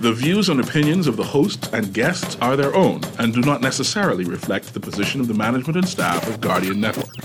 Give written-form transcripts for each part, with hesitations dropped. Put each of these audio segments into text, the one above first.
The views and opinions of the host and guests are their own and do not necessarily reflect the position of the management and staff of Guardian Network.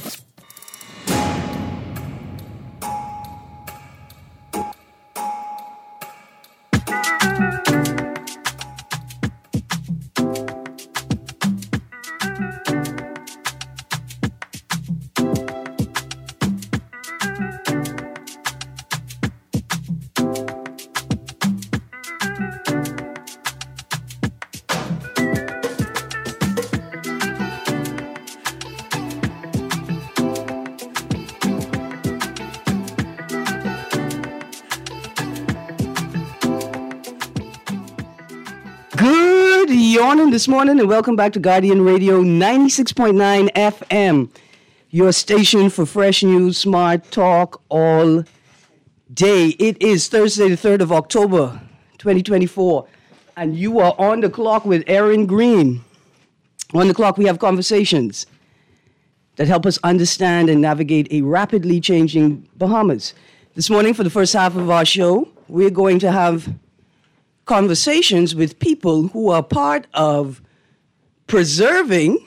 This morning and welcome back to Guardian Radio 96.9 FM, your station for fresh news, smart talk all day. It is Thursday, the 3rd of October, 2024, and you are on the clock with Aaron Green. On the clock, we have conversations that help us understand and navigate a rapidly changing Bahamas. This morning, for the first half of our show, we're going to have conversations with people who are part of preserving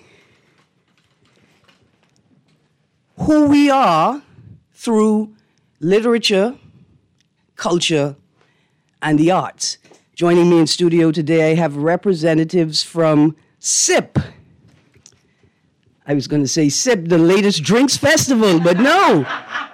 who we are through literature, culture, and the arts. Joining me in studio today, I have representatives from SIP. I was going to say SIP, the latest drinks festival, but no.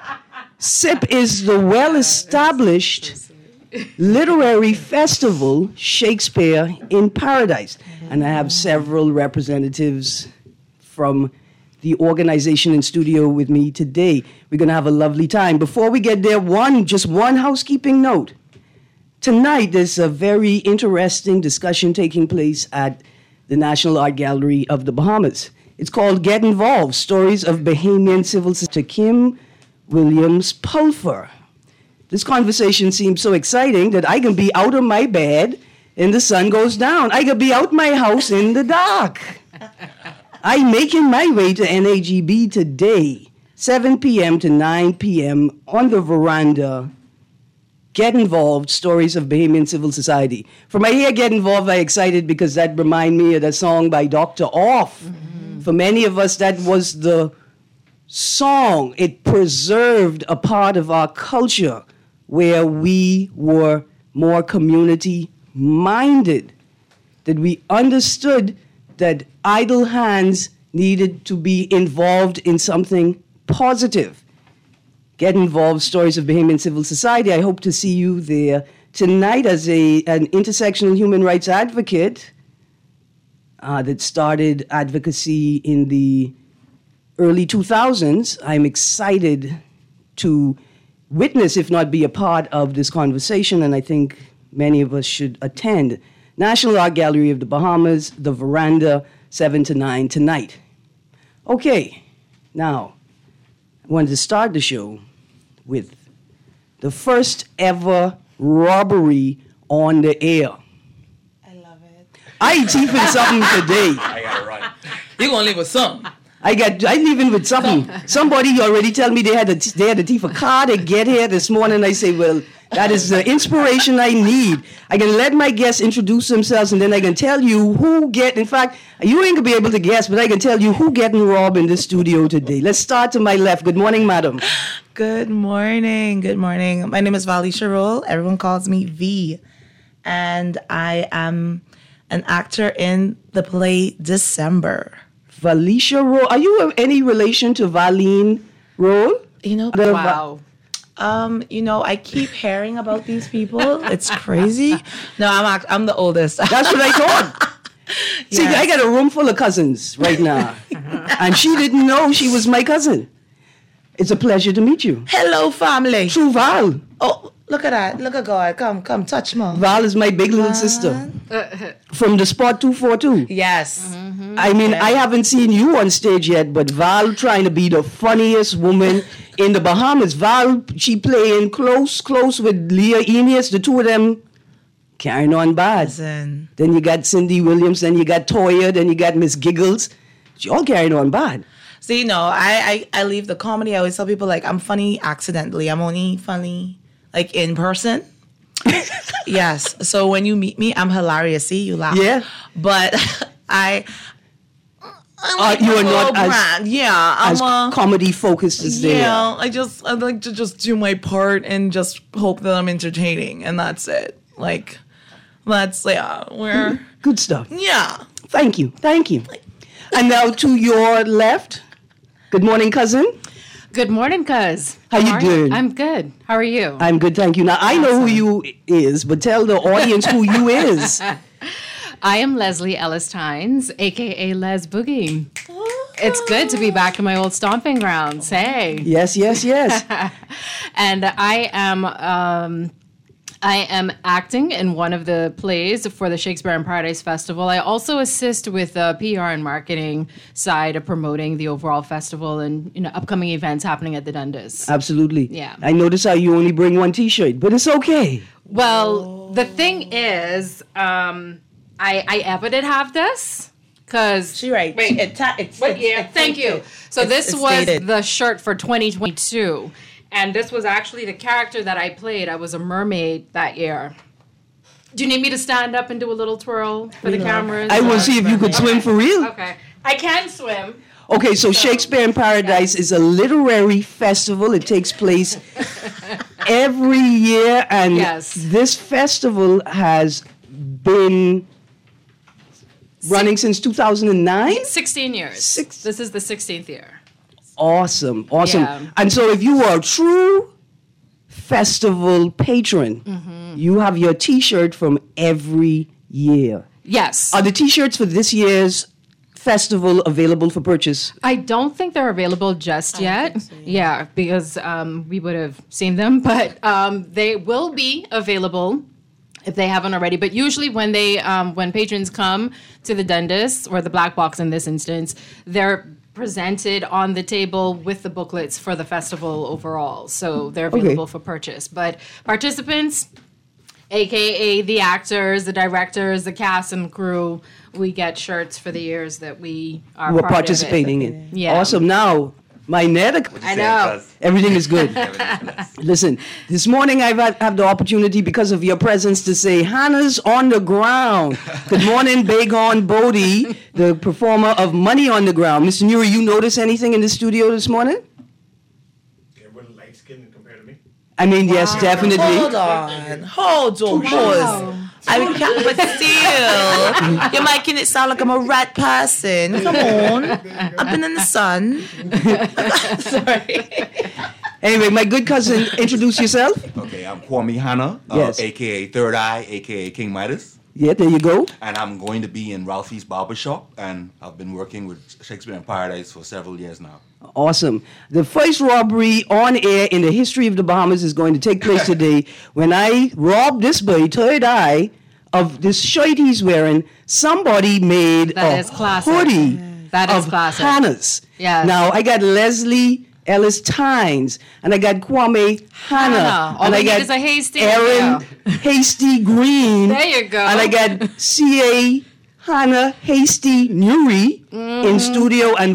SIP is the well-established literary festival, Shakespeare in Paradise. And I have several representatives from the organization in studio with me today. We're going to have a lovely time. Before we get there, just one housekeeping note. Tonight, there's a very interesting discussion taking place at the National Art Gallery of the Bahamas. It's called Get Involved, Stories of Bahamian Civil Society. Kim Williams Pulver. This conversation seems so exciting that I can be out of my bed and the sun goes down. I can be out my house in the dark. I'm making my way to NAGB today, 7 p.m. to 9 p.m. on the veranda. Get Involved, Stories of Bahamian Civil Society. From I hear Get Involved, I'm excited because that reminds me of the song by Dr. Off. Mm-hmm. For many of us, that was the song. It preserved a part of our culture where we were more community-minded, that we understood that idle hands needed to be involved in something positive. Get Involved, Stories of Bahamian Civil Society. I hope to see you there tonight as an intersectional human rights advocate that started advocacy in the early 2000s. I'm excited to witness, if not be a part of this conversation, and I think many of us should attend. National Art Gallery of the Bahamas, the veranda, 7 to 9 tonight. Okay, now, I wanted to start the show with the first ever robbery on the air. I love it. I teething something today. I gotta run. You're gonna leave with something. I leaving with something. Somebody already tell me they had to teeth a car to get here this morning. I say, well, that is the inspiration I need. I can let my guests introduce themselves, and then I can tell you in fact, you ain't gonna be able to guess, but I can tell you who getting robbed in the studio today. Let's start to my left. Good morning, madam. Good morning. Good morning. My name is Vali Sharol. Everyone calls me V. And I am an actor in the play December. Valisha Roll. Are you any relation to Valine Roll? Wow. I keep hearing about these people. It's crazy. No, I'm the oldest. That's what I thought. See, yes. I got a room full of cousins right now. And she didn't know she was my cousin. It's a pleasure to meet you. Hello, family. True Val. Oh, look at that. Look at God. Come, touch me. Val is my big little sister. From the Spot 242. Yes. Mm-hmm. I mean, I haven't seen you on stage yet, but Val trying to be the funniest woman in the Bahamas. Val, she playing close with Leah Eneas, the two of them carrying on bad. Listen. Then you got Cindy Williams, then you got Toya, then you got Miss Giggles. She all carrying on bad. See, no, I leave the comedy. I always tell people, like, I'm funny accidentally. I'm only funny, like, in person. Yes. So when you meet me, I'm hilarious. See, you laugh. Yeah. But I'm You are a not little brand. Yeah, as I'm a comedy focused as they yeah. are. I like to just do my part and just hope that I'm entertaining, and that's it. Like, we're Good stuff. yeah. Thank you. Thank you. And now to your left. Good morning, cousin. Good morning, cuz. How you doing? I'm good. How are you? I'm good, thank you. Now, I know who you is, but tell the audience who you is. I am Leslie Ellis Tynes, aka Les Boogie. It's good to be back in my old stomping grounds. Hey. Yes, yes, yes. And I am acting in one of the plays for the Shakespeare in Paradise Festival. I also assist with the PR and marketing side of promoting the overall festival and upcoming events happening at the Dundas. Absolutely. Yeah. I notice how you only bring one T-shirt, but it's okay. Well, the thing is, I ever did have this because She right. Wait, It's what year? Thank you. So this it's was dated. the shirt for 2022, and this was actually the character that I played. I was a mermaid that year. Do you need me to stand up and do a little twirl for the cameras? I will see if you could swim for real. Okay, I can swim. Okay, so Shakespeare in Paradise is a literary festival. It takes place every year, and Yes. this festival has been running since 2009. 16 years. This is the 16th year. Awesome, awesome. Yeah. And so if you are a true festival patron, you have your T-shirt from every year. Yes. Are the T-shirts for this year's festival available for purchase? I don't think they're available just yet. Yeah, because we would have seen them, but they will be available if they haven't already. But usually when when patrons come to the Dundas, or the Black Box in this instance, they're presented on the table with the booklets for the festival overall. So they're available for purchase. But participants, AKA the actors, the directors, the cast and crew, we get shirts for the years that we are We're part of it. participating in. Yeah. Awesome. Now, my net, I know. everything is good. Listen, this morning I've had the opportunity because of your presence to say, Hannah's on the ground. Good morning, Bagon Bodie, the performer of Money on the Ground. Mr. Nuri, you notice anything in the studio this morning? Everyone light skinned compared to me? I mean, yes, definitely. Hold on, pause. I can't, but still, you're making it sound like I'm a rat person. Come on, I've been in the sun. Sorry. Anyway, my good cousin, introduce yourself. Okay, I'm Kwame Hanna, Yes. aka Third Eye, aka King Midas, Yeah, there you go. and I'm going to be in Ralphie's Barbershop, and I've been working with Shakespeare in Paradise for several years now. Awesome. The first robbery on air in the history of the Bahamas is going to take place today when I robbed this boy, Third Eye, of this shirt he's wearing. Somebody made That a is classic. hoodie That is of classic. Hannah's. Yes. Now, I got Leslie Ellis Tynes, and I got Kwame Hanna. Hanna. All and we I need got is a Hasty. Aaron Hasty Green. There you go. And I got C.A. Hanna Hasty Nuri in studio, and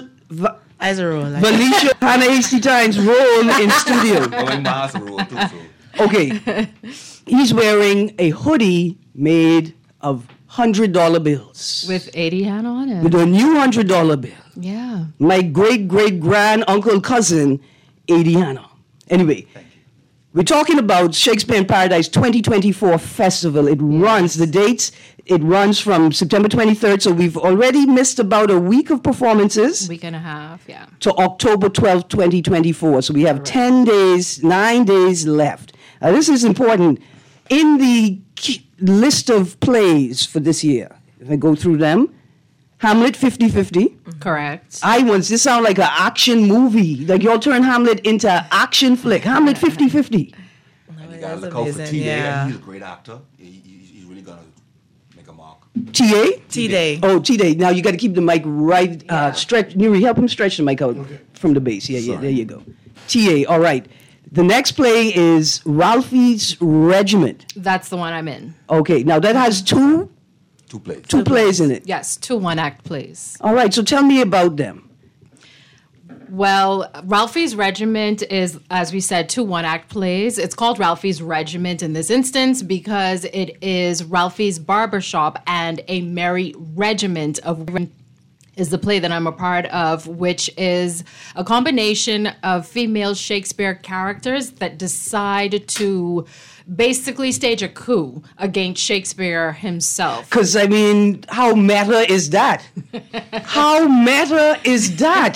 As a rule, like, Valicia Hannah Hasty Tynes roll in studio. Going Mars rule too, so. Okay. He's wearing a hoodie made of $100 bills. With 80 Hannah on it. With a new $100 bill. Yeah. My great-great-grand-uncle cousin, 80 Hannah. Anyway, we're talking about Shakespeare in Paradise 2024 Festival. It runs, the dates, it runs from September 23rd, so we've already missed about a week of performances. Week and a half, yeah. To October 12th, 2024. So we have 10 days, 9 days left. Now, this is important. In the list of plays for this year, if I go through them, Hamlet 50-50. Correct. This sounds like an action movie. Like y'all turn Hamlet into an action flick. Hamlet 50-50. And you gotta that's look out for amazing, T-Day, yeah. and he's a great actor. He's really gonna make a mark. T.A.? T-Day. Oh, T-Day. Now you got to keep the mic right. Stretch. Nuri, help him stretch the mic out from the base. Yeah, there you go. T.A., all right. The next play is Ralphie's Regiment. That's the one I'm in. Okay, now that has two Two plays. plays in it. Yes, 2 one-act plays. All right, so tell me about them. Well, Ralphie's Regiment is, as we said, 2 one-act plays. It's called Ralphie's Regiment in this instance because it is Ralphie's Barbershop and a Merry Regiment of Women is the play that I'm a part of, which is a combination of female Shakespeare characters that decide to basically stage a coup against Shakespeare himself. Because, I mean, how meta is that? How meta is that?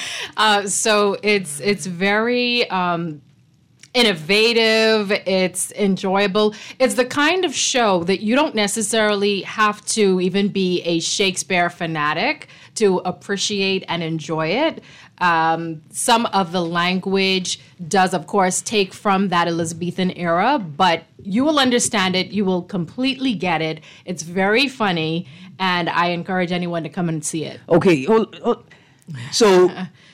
So it's very innovative. It's enjoyable. It's the kind of show that you don't necessarily have to even be a Shakespeare fanatic to appreciate and enjoy it. Some of the language does, of course, take from that Elizabethan era, but you will understand it. You will completely get it. It's very funny, and I encourage anyone to come and see it. Okay, so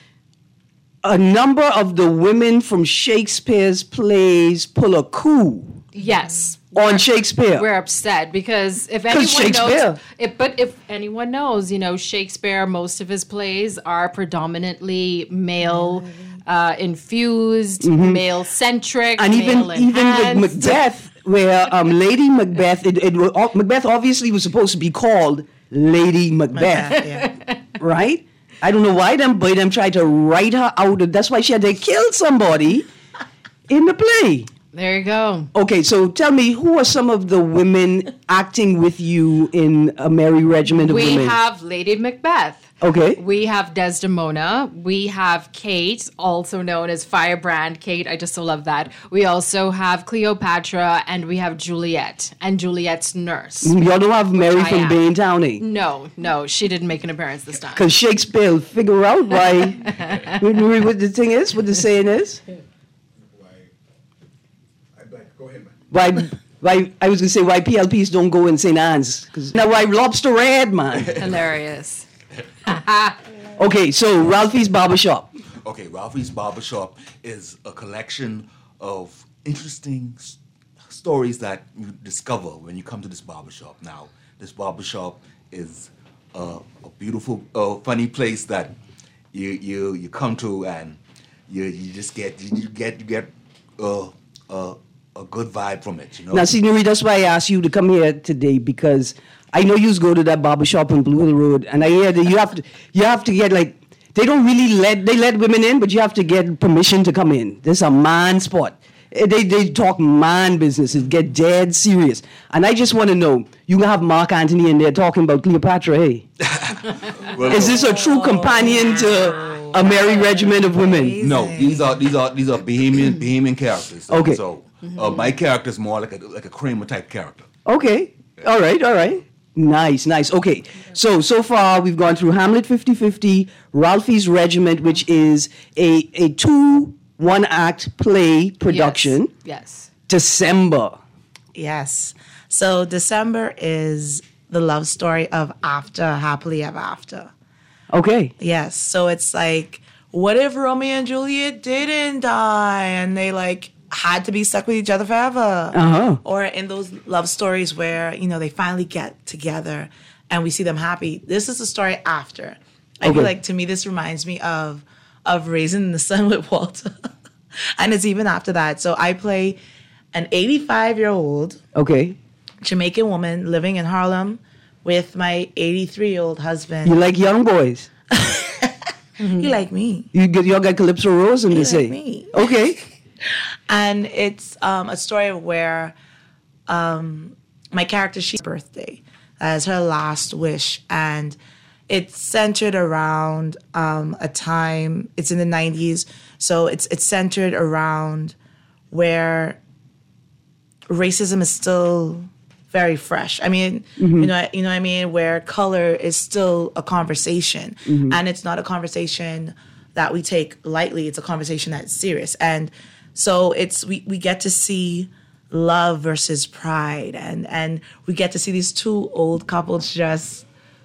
a number of the women from Shakespeare's plays pull a coup Yes. on Shakespeare. We're upset because if anyone Shakespeare. knows, if anyone knows, Shakespeare, most of his plays are predominantly male infused, male centric, And male even with enhanced. Macbeth, where Lady Macbeth, Macbeth obviously was supposed to be called Lady Macbeth, Yeah. right? I don't know why them tried to write her out. That's why she had to kill somebody in the play. There you go. Okay, so tell me, who are some of the women acting with you in A Merry Regiment of We Women? have Lady Macbeth. Okay. We have Desdemona. We have Kate, also known as Firebrand Kate. I just so love that. We also have Cleopatra, and we have Juliet, and Juliet's nurse. Y'all don't have Mary I from am. Baintown, eh? No, she didn't make an appearance this time. Because Shakespeare will figure out why, what the thing is, what the saying is. Go ahead, man. Why I was going to say why PLPs don't go in St. Anne's. Now why Lobster Red, man. Hilarious. Okay, so Ralphie's Barbershop. Okay, Ralphie's Barbershop is a collection of interesting stories that you discover when you come to this barbershop. Now, this barbershop is a beautiful, funny place that you come to and you just get a good vibe from it. Now, Signori, that's why I asked you to come here today, because I know you go to that barbershop on Blue Hill Road, and I hear that you have to get, like, they don't really let women in, but you have to get permission to come in. This is a man spot. They talk man business. It get dead serious. And I just want to know, you can have Mark Antony in there talking about Cleopatra, hey? Well, Is this a true companion to A Merry Regiment of Women? No, these are Bahamian characters. Okay. So my character is more like a Kramer type character. Okay. All right. Nice. Okay. So far we've gone through Hamlet 50/50, Ralphie's Regiment, which is a 2 one-act play production. Yes. December. Yes. So December is the love story of After Happily Ever After. Okay. Yes. So it's like, what if Romeo and Juliet didn't die and they had to be stuck with each other forever? Uh-huh. Or in those love stories where, they finally get together and we see them happy. This is the story after. I feel like, to me, this reminds me of Raising the Sun with Walter. And it's even after that. So I play an 85-year-old Okay. Jamaican woman living in Harlem with my 83-year-old husband. You like young boys? He like me. Y'all got Calypso Rose and they like say. me. Okay. And it's a story where my character, she's birthday as her last wish. And it's centered around a time, it's in the 90s. So it's centered around where racism is still very fresh. I mean, you know what I mean? Where color is still a conversation. And it's not a conversation that we take lightly. It's a conversation that's serious. And so we get to see love versus pride. And we get to see these two old couples just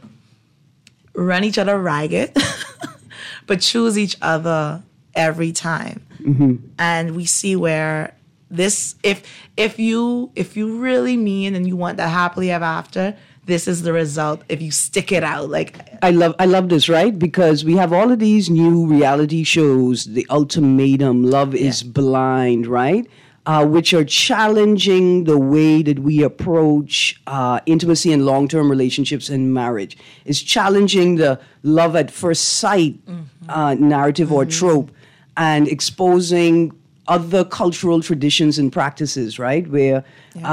run each other ragged, but choose each other every time. And we see where this, if you really mean and you want that happily ever after, this is the result if you stick it out. Like, I love this, right? Because we have all of these new reality shows, The Ultimatum, Love is Blind, right? Which are challenging the way that we approach intimacy and long-term relationships and marriage. It's challenging the love at first sight narrative or trope, and exposing other cultural traditions and practices, right? Where,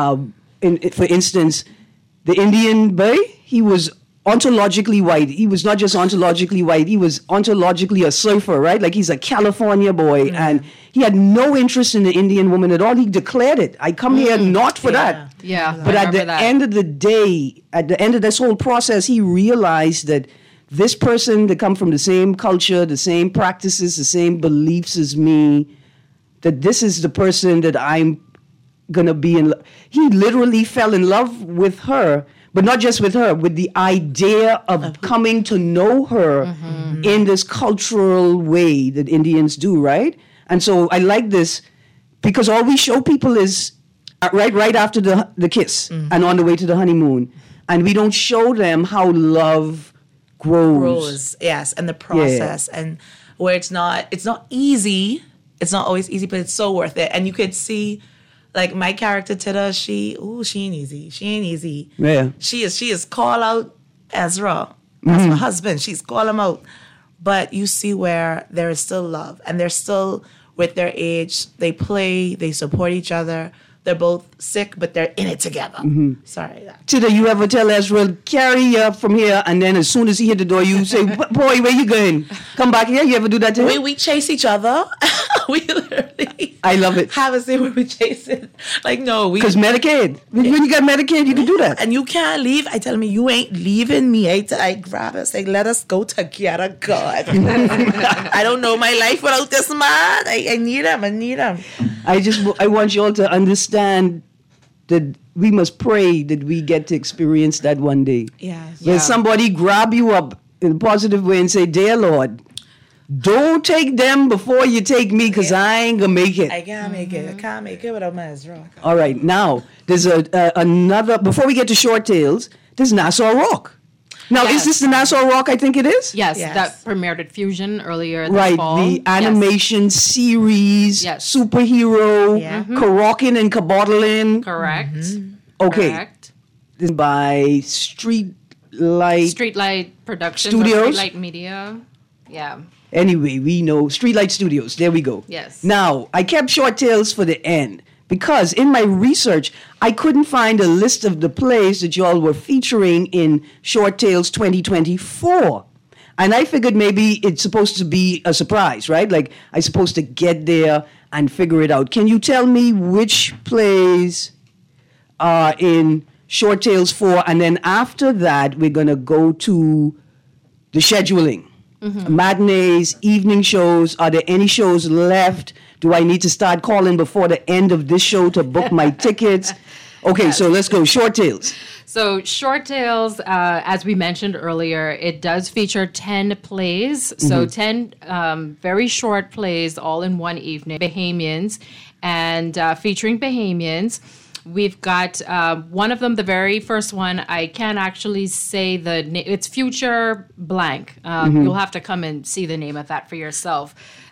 for instance, the Indian boy, he was ontologically white. He was not just ontologically white, he was ontologically a surfer, right? Like he's a California boy, and he had no interest in the Indian woman at all. He declared it. I come here not for that. Yeah. But at the end of the day, at the end of this whole process, he realized that this person that come from the same culture, the same practices, the same beliefs as me, that this is the person that I'm gonna be in love. He literally fell in love with her, but not just with her, with the idea of coming to know her in this cultural way that Indians do, right? And so I like this because all we show people is right after the kiss and on the way to the honeymoon. And we don't show them how love grows. Yes, and the process, and where it's not easy. It's not always easy, but it's so worth it. And you could see, like, my character Tida, she ain't easy. She ain't easy. Yeah. She is call out Ezra. That's my husband. She's call him out. But you see where there is still love, and they're still with their age. They play, they support each other. They're both sick, but they're in it together. Sorry. Tida, you ever tell Ezra, carry you up from here, and then as soon as he hit the door, you say, boy, where you going? Come back here. You ever do that to him? We chase each other. We literally I love it. have a scene where we chase it. Like, no, we... Because Medicaid. When you got Medicaid, you can do that. And you can't leave. I tell me, you ain't leaving me. I grab us. Like, let us go together, God. I don't know my life without this man. I need him. I need him. I want you all to understand that we must pray that we get to experience that one day. Yes. When somebody grab you up in a positive way and say, dear Lord, don't take them before you take me, because I ain't going to make it. I can't make it. I can't make it without my Ezra. All right. Now, there's another, before we get to Short Tales, there's Nassau Rock. Now, is this the Nassau Rock I think it is? Yes, that premiered at Fusion earlier this right, fall. the animation series, superhero, Karokin and Kabotlin. Correct. Okay. Correct. This is by Streetlight Productions. Studios? Streetlight Media. Yeah. Anyway, we know Streetlight Studios. There we go. Yes. Now, I kept Short Tales for the end because in my research, I couldn't find a list of the plays that y'all were featuring in Short Tales 2024. And I figured maybe it's supposed to be a surprise, right? Like, I'm supposed to get there and figure it out. Can you tell me which plays are in Short Tales 4? And then after that, we're going to go to the scheduling. Matinees, evening shows. Are there any shows left? Do I need to start calling before the end of this show to book my tickets? Okay, so let's go. Short Tales. So Short Tales, as we mentioned earlier, it does feature 10 plays. So 10 very short plays all in one evening. Bahamians, and featuring Bahamians. We've got one of them, the very first one. I can't actually say the name. It's Future Blank. You'll have to come and see the name of that for yourself.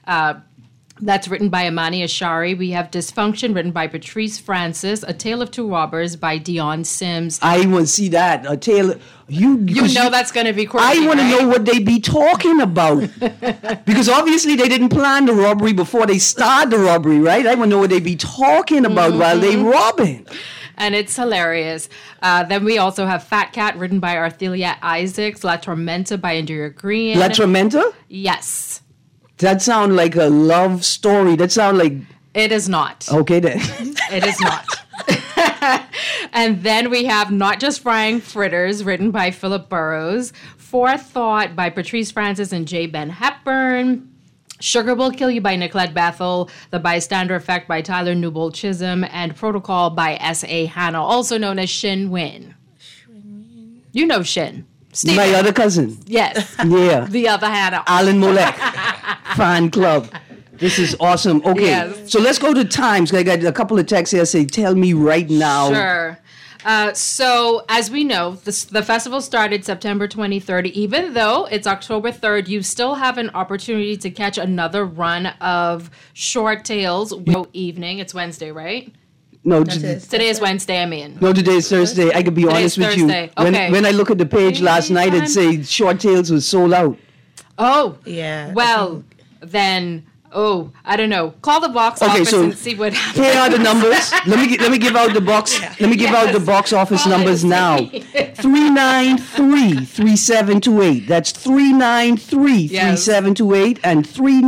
That's written by Amani Ashari. We have Dysfunction, written by Patrice Francis. A Tale of Two Robbers by Dion Sims. I want to see that. A tale. You know that's going to be quirky, I want to know what they be talking about. Because obviously they didn't plan the robbery before they start the robbery, right? I want to know what they be talking about while they robbing. And it's hilarious. Then we also have Fat Cat, written by Arthelia Isaacs. La Tormenta by Indira Green. La Tormenta? Yes. That sounds like a love story. That sounds like... It is not. Okay, then. It is not. And then we have Not Just Frying Fritters, written by Philip Burrows. Forethought by Patrice Francis and J. Ben Hepburn. Sugar Will Kill You by Nicolette Bethel. The Bystander Effect by Tyler Newbold Chisholm. And Protocol by S.A. Hannah, also known as Shin Win. You know Shin. Steve. My other cousin. Yes. Yeah. The other Hannah. Alan Molek. Fan club. This is awesome. Okay. Yes. So let's go to times. I got a couple of texts here say, tell me right now. Sure. So, as we know, the festival started September 23rd. Even though it's October 3rd, you still have an opportunity to catch another run of Short Tales evening. It's Wednesday, right? No, Today is Wednesday, I mean. no, today is Thursday. I could be honest with you. Thursday. Okay. When I look at the page last night, it say Short Tales was sold out. Oh, Yeah. well, then, I don't know. Call the box office and see what happens. Here are the numbers. Let me give out the box. Let me give out the box office numbers now. 393-3728. That's 393-3728 and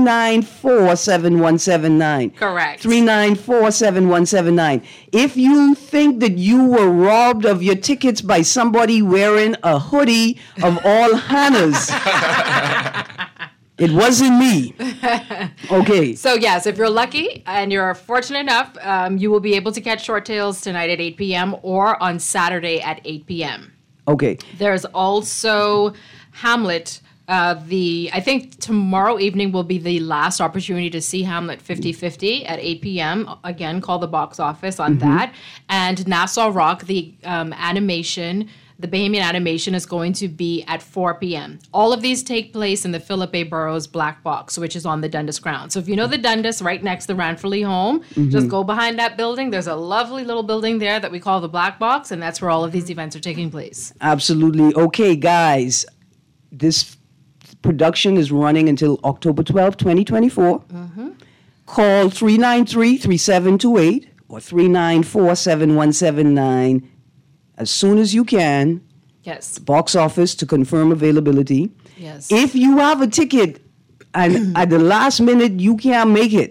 394-7179. Correct. 394-7179. If you think that you were robbed of your tickets by somebody wearing a hoodie of all Hannah's, it wasn't me. Okay. So, yes, if you're lucky and you're fortunate enough, you will be able to catch Short Tales tonight at 8 p.m. or on Saturday at 8 p.m. Okay. There's also Hamlet. I think tomorrow evening will be the last opportunity to see Hamlet 50/50 at 8 p.m. Again, call the box office on that. And Nassau Rock, the animation, the Bahamian animation is going to be at 4 p.m. All of these take place in the Philip A. Burrows Black Box, which is on the Dundas ground. So if you know the Dundas, right next to Ranfurly Home, just go behind that building. There's a lovely little building there that we call the Black Box, and that's where all of these events are taking place. Absolutely. Okay, guys. This production is running until October 12, 2024. Call 393-3728 or 394-7179 as soon as you can. Yes. Box office to confirm availability. Yes. If you have a ticket and at the last minute you can't make it,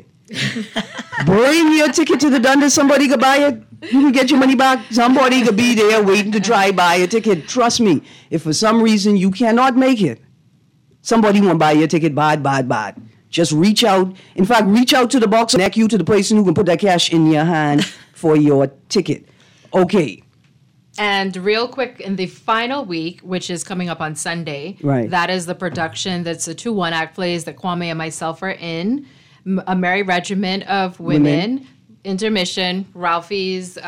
bring your ticket to the Dundas. Somebody could buy it. You can get your money back. Somebody could be there waiting to try buy a ticket. Trust me, if for some reason you cannot make it, somebody won't buy your ticket. Bad. Just reach out. In fact, reach out to the box, connect you to the person who can put that cash in your hand for your ticket. Okay. And real quick, in the final week, which is coming up on Sunday, Right. that is the production that's a 2 1-act plays that Kwame and myself are in. A Merry Regiment of Women, Intermission, Ralphie's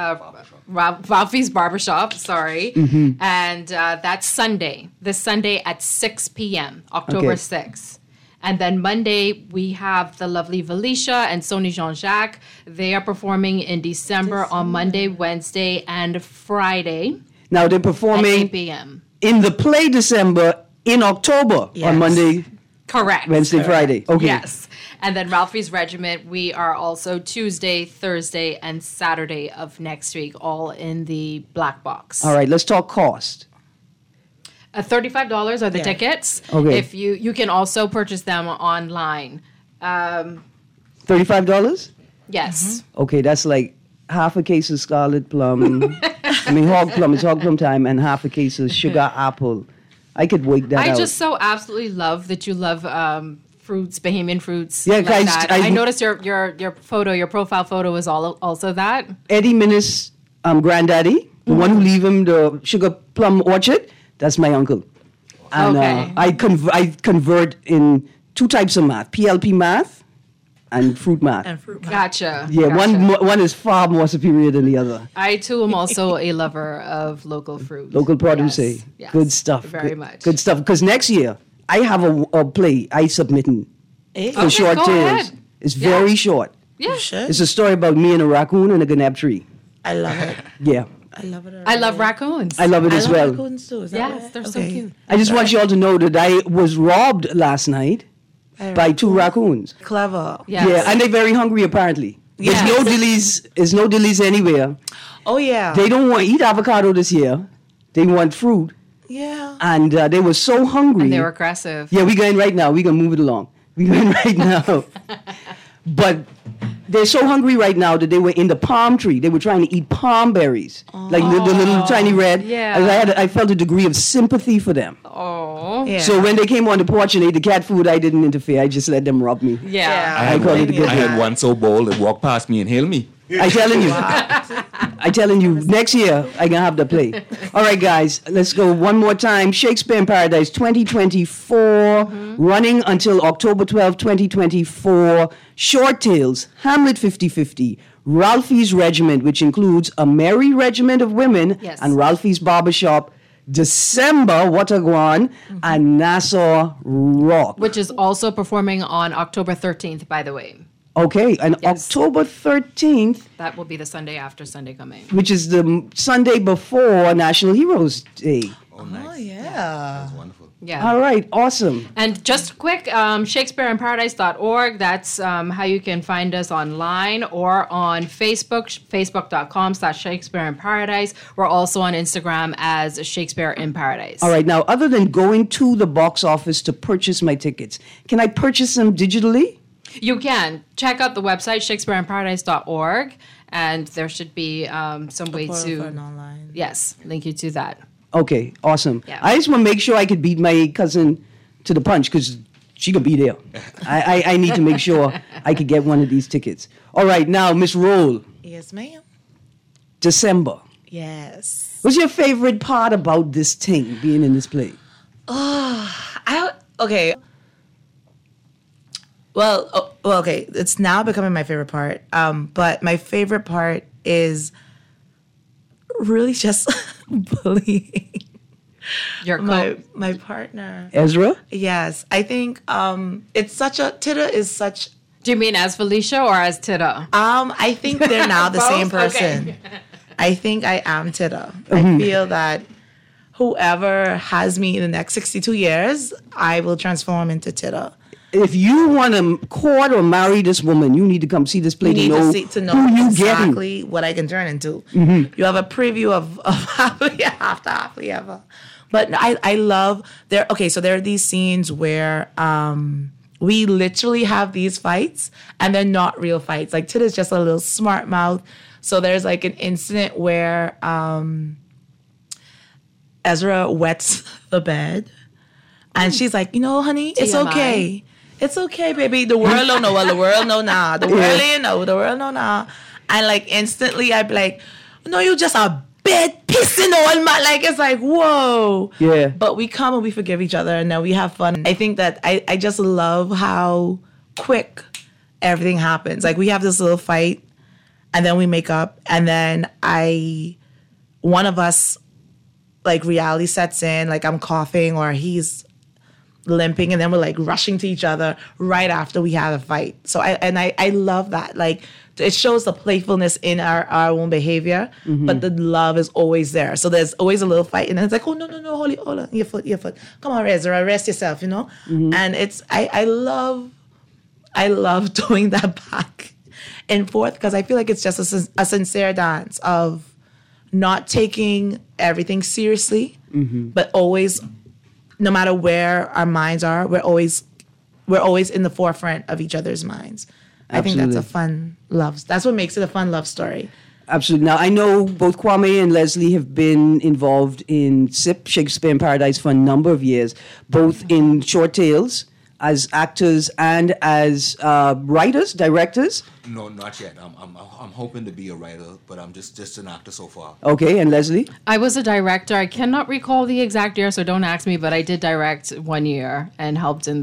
Barbershop, sorry. And that's Sunday, this Sunday at 6 p.m., October Okay. 6th. And then Monday, we have the lovely Valicia and Sony Jean-Jacques. They are performing in December on Monday, Wednesday, and Friday Now they're at 8 performing p.m. in the play December in October Yes. on Monday, Correct. Wednesday, Friday. Okay. Yes. And then Ralphie's Regiment, we are also Tuesday, Thursday, and Saturday of next week, all in the Black Box. All right, let's talk cost. $35 are the Yeah. tickets. Okay. If you can also purchase them online. $35? Yes. Okay, that's like half a case of Scarlet Plum. I mean, Hog Plum. It's Hog Plum time, and half a case of Sugar Apple. I could wake that I out. just so absolutely love that you love fruits, Bahamian fruits. Yeah, like guys, that. I- I noticed your photo, your profile photo is also that. Eddie Minnis' granddaddy, the one who leave him the Sugar Plum orchard, that's my uncle. And Okay. I convert in 2 types of math, PLP math and fruit math. And fruit. Gotcha. Yeah, Gotcha. one is far more superior than the other. I too am also a lover of local fruit. Local produce, Yes, yes, good stuff. Very good, much. Good stuff. Because next year I have a play I submitting Eh? for Short go Tales. ahead. It's Yeah. very short. Yeah. Sure. It's a story about me and a raccoon and a ganab tree. I love it. Yeah, I love it. I love raccoons. I love it I as love well. raccoons too. Is that Yes, right? they're so Okay. cute. I just want you all to know that I was robbed last night by 2 raccoons. Clever. Yes. Yeah, and they're very hungry apparently. Yes. There's no dillies anywhere. Oh yeah. They don't want to eat avocado this year. They want fruit. yeah. And they were so hungry. And they were aggressive. Yeah, we're going right now. We're going to move it along. We're going right now. But they're so hungry right now that they were in the palm tree. They were trying to eat palm berries. Like the little tiny red. Yeah. I felt a degree of sympathy for them. Oh. Yeah. So when they came on the porch and ate the cat food, I didn't interfere. I just let them rob me. Yeah. I call it a good had day. one so bold that walked past me and hailed me. I telling you, next year I gonna have the play. All right, guys, let's go one more time. Shakespeare in Paradise 2024, running until October 12, 2024. Short Tales, Hamlet 50/50, Ralphie's Regiment, which includes a merry regiment of women, Yes. and Ralphie's Barbershop, December, Watagwan, and Nassau Rock. Which is also performing on October 13th, by the way. Okay, and Yes. October 13th, That will be the Sunday after Sunday coming. which is the Sunday before National Heroes Day. Oh, nice. Oh, yeah. That's wonderful. Yeah. All right, awesome. And just quick, ShakespeareInParadise.org. That's how you can find us online, or on Facebook, Facebook.com/Shakespeare in Paradise. We're also on Instagram as Shakespeare in Paradise. All right, now, other than going to the box office to purchase my tickets, can I purchase them digitally? You can check out the website, ShakespeareInParadise.org, and there should be some way to, online. yes, link you to that. Okay, awesome. Yeah. I just want to make sure I could beat my cousin to the punch because she could be there. I need to make sure I could get one of these tickets. All right, now, Miss Roll, Yes, ma'am. December. Yes. What's your favorite part about this thing, being in this play? Okay. Well, okay. It's now becoming my favorite part. But my favorite part is really just bullying Your my partner. Ezra? Yes, I think it's such a Titta is such. Do you mean as Felicia or as Titta? I think they're now the Both? same person. Okay. I think I am Titta. I feel that whoever has me in the next 62 years, I will transform into Titta. If you want to court or marry this woman, you need to come see this play You need to know who you exactly what I can turn into. You have a preview of Happily After Happily Ever. But I love there. Okay, so there are these scenes where we literally have these fights, and they're not real fights. Like Titta's just a little smart mouth. So there's like an incident where Ezra wets the bed, and she's like, honey, it's TMI. okay. It's okay, baby. The world don't know. Well, the world know now. The world ain't know. The world know now. And like instantly, I'd be like, no, you just a bed pissing on my, like, it's like, whoa. Yeah. But we come and we forgive each other, and then we have fun. I think that I just love how quick everything happens. Like we have this little fight, and then we make up, and then one of us, like reality sets in, like I'm coughing or he's limping, and then we're like rushing to each other right after we had a fight. So I love that. Like it shows the playfulness in our own behavior, but the love is always there. So there's always a little fight, and then it's like, oh no, hold on, your foot. Come on, Ezra, rest yourself, And it's I love doing that back and forth because I feel like it's just a sincere dance of not taking everything seriously, but always, no matter where our minds are, we're always in the forefront of each other's minds. I think that's a fun love. That's what makes it a fun love story. Absolutely. Now, I know both Kwame and Leslie have been involved in SIP, Shakespeare in Paradise, for a number of years, both in short tales, as actors and as writers, directors. No, not yet. I'm hoping to be a writer, but I'm just an actor so far. Okay, and Leslie? I was a director. I cannot recall the exact year, so don't ask me. But I did direct 1 year and helped in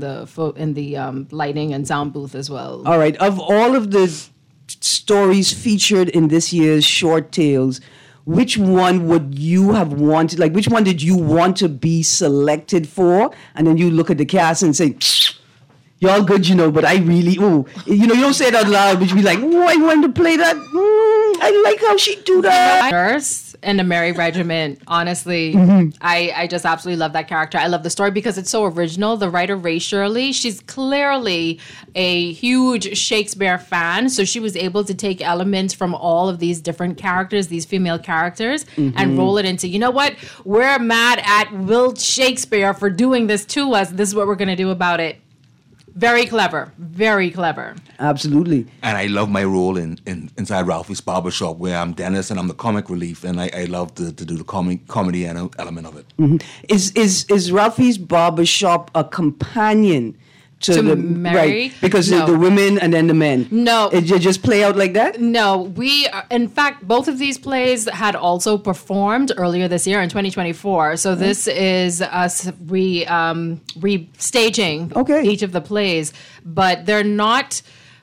the lighting and sound booth as well. All right. Of all of the stories featured in this year's short tales, which one would you have wanted? Like, which one did you want to be selected for? And then you look at the cast and say, y'all good, but I really, you don't say it out loud, but you be like, I wanted to play that. I like how she do that. Nurse in the Merry Regiment, honestly, I just absolutely love that character. I love the story because it's so original. The writer, Ray Shirley, she's clearly a huge Shakespeare fan, so she was able to take elements from all of these different characters, these female characters, and roll it into, you know what? We're mad at Will Shakespeare for doing this to us. This is what we're going to do about it. Very clever. Very clever. Absolutely. And I love my role inside Ralphie's Barbershop, where I'm Dennis and I'm the comic relief, and I love to do the comedy element of it. Is Ralphie's Barbershop a companion to the Mary? Right, because No. the women and then the men. No. It just play out like that? No, in fact, both of these plays had also performed earlier this year in 2024. So this is us restaging Okay. each of the plays, but they're not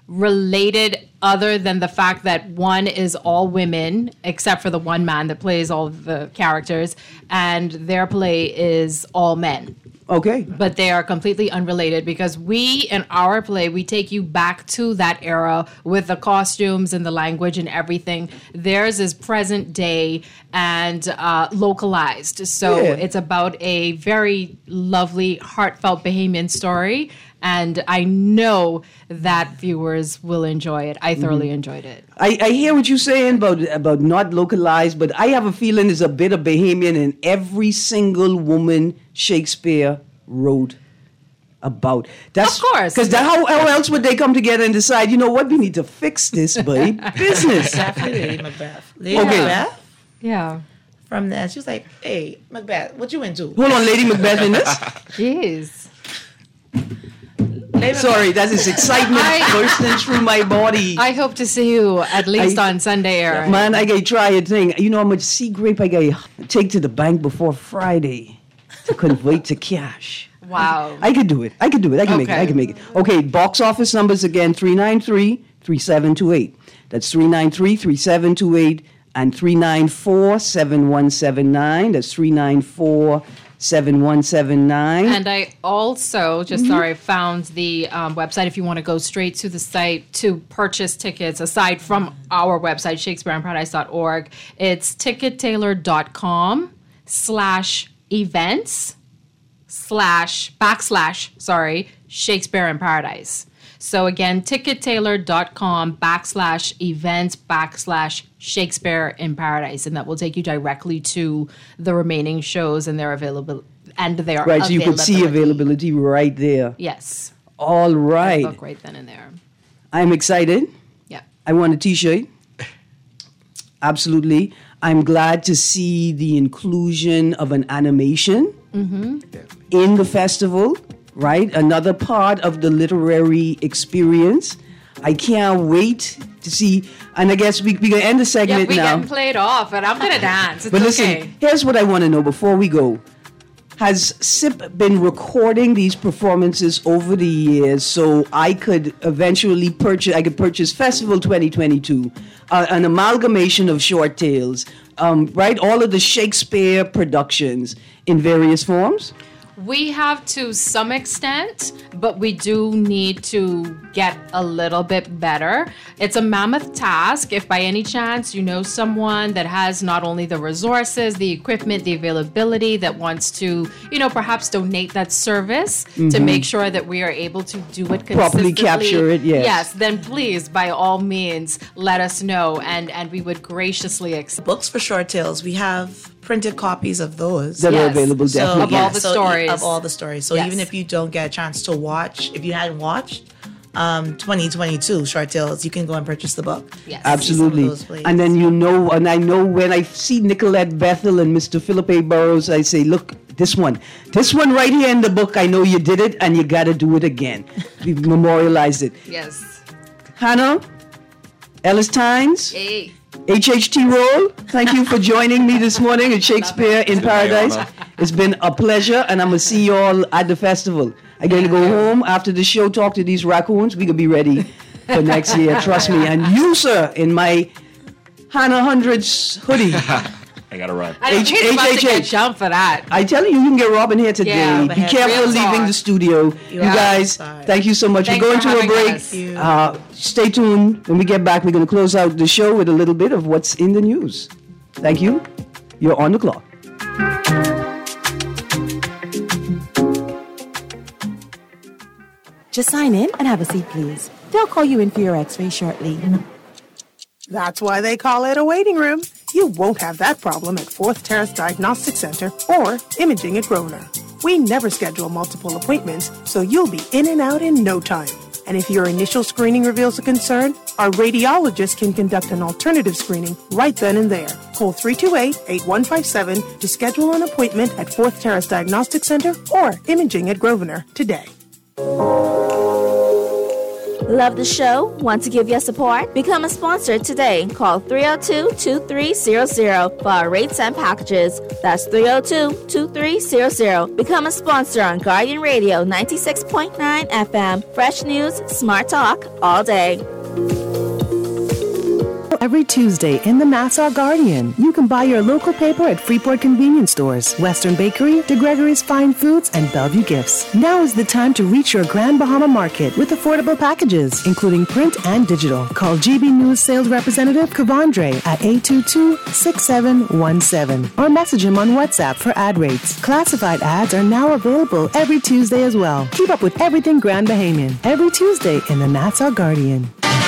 related other than the fact that one is all women, except for the one man that plays all of the characters, and their play is all men. Okay. But they are completely unrelated because in our play, we take you back to that era with the costumes and the language and everything. Theirs is present day and localized. So it's about a very lovely, heartfelt Bahamian story. And I know that viewers will enjoy it. I thoroughly enjoyed it. I hear what you're saying about not localized, but I have a feeling there's a bit of Bahamian in every single woman Shakespeare wrote about. That's, of course. Because how else would they come together and decide, you know what, we need to fix this, babe? Business. Exactly, Lady Macbeth. Lady Okay. Macbeth. Yeah. From that, she was like, "Hey, Macbeth, what you into?" Hold on, Lady Macbeth in this? Jeez. Sorry, that's this excitement bursting through my body. I hope to see you at least on Sunday, Aaron. Man, I gotta try a thing. You know how much sea grape I gotta take to the bank before Friday to convert to cash. Wow. I could do it. I can make it. Okay. I can make it. Okay, box office numbers again, 393-3728. That's 393-3728 and 394-7179. That's 394-7179. And I also found the website if you want to go straight to the site to purchase tickets aside from our website, ShakespeareInParadise.org. It's tickettailor.com/events// Shakespeare in Paradise. So again, tickettailor.com/events/ Shakespeare in Paradise. And that will take you directly to the remaining shows and their availability. Right, so you could see availability right there. Yes. All right. Book right then and there. I'm excited. Yeah. I want a T-shirt. Absolutely. I'm glad to see the inclusion of an animation in the festival, right? Another part of the literary experience. I can't wait to see, and I guess we're going to end the segment we're now. getting played off, and I'm going to dance. It's But listen, okay. here's what I want to know before we go. Has SIP been recording these performances over the years so I could eventually purchase Festival 2022, an amalgamation of short tales, right? All of the Shakespeare productions in various forms? We have to some extent, but we do need to get a little bit better. It's a mammoth task. If by any chance you know someone that has not only the resources, the equipment, the availability, that wants to, perhaps donate that service to make sure that we are able to do it consistently. Properly capture it, yes. Yes, then please, by all means, let us know, and we would graciously accept. Books for short tales. We have printed copies of those. That are Yes. available, So, definitely. Of all the stories. Of all the stories. So Yes. even if you don't get a chance to watch, if you hadn't watched 2022 Short Tales, you can go and purchase the book. Yes. Absolutely. Some of those plays. And then and I know when I see Nicolette Bethel and Mr. Philip A. Burrows, I say, look, this one right here in the book, I know you did it and you got to do it again. We've memorialized it. Yes. Hannah, Ellis Tynes, Hey. HHT Roll, thank you for joining me this morning at Shakespeare in Paradise. It's been a pleasure, and I'm going to see you all at the festival. I'm going to go home after the show, talk to these raccoons. We could be ready for next year, trust me. And you, sir, in my Hannah Hundreds hoodie. I gotta run. I think he's about to get jumped for that. I tell you can get Robin here today. Yeah, be careful real leaving talk. the studio. You guys, Sorry. thank you so much. Thanks We're going for to a having break. us. Stay tuned. When we get back, we're going to close out the show with a little bit of what's in the news. Thank you. You're on the clock. Just sign in and have a seat, please. They'll call you in for your x-ray shortly. That's why they call it a waiting room. You won't have that problem at Fourth Terrace Diagnostic Center or Imaging at Grosvenor. We never schedule multiple appointments, so you'll be in and out in no time. And if your initial screening reveals a concern, our radiologist can conduct an alternative screening right then and there. Call 328-8157 to schedule an appointment at Fourth Terrace Diagnostic Center or Imaging at Grosvenor today. Love the show? Want to give your support? Become a sponsor today. Call 302-2300 for our rates and packages. That's 302-2300. Become a sponsor on Guardian Radio 96.9 FM. Fresh news, smart talk, all day. Every Tuesday in the Nassau Guardian, you can buy your local paper at Freeport Convenience Stores, Western Bakery, DeGregory's Fine Foods, and Bellevue Gifts. Now is the time to reach your Grand Bahama Market with affordable packages, including print and digital. Call GB News Sales Representative Kavandre at 822-6717 or message him on WhatsApp for ad rates. Classified ads are now available every Tuesday as well. Keep up with everything Grand Bahamian every Tuesday in the Nassau Guardian.